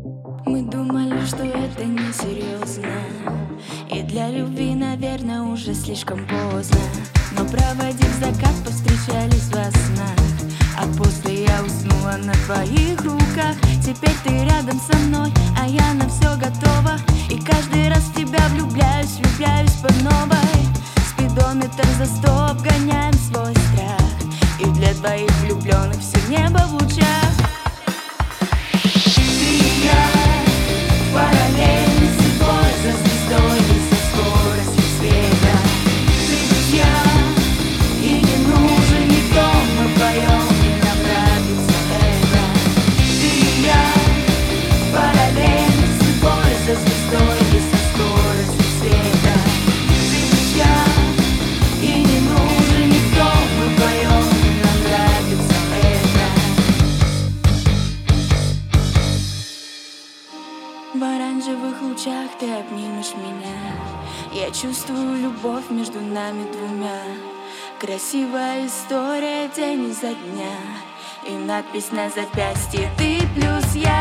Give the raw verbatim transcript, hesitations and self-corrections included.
Мы думали, что это несерьезно, и для любви, наверное, уже слишком поздно. Но проводив закат, повстречались во снах, а после я уснула на твоих руках. Теперь ты рядом со мной, а я на все готова, и каждый раз в тебя влюбляюсь, влюбляюсь по новой. Спидометр за сто обгоняем свой страх, и для двоих влюбленных все небо в лучах. В оранжевых лучах ты обнимешь меня, я чувствую любовь между нами двумя. Красивая история день изо дня, и надпись на запястье: ты плюс я.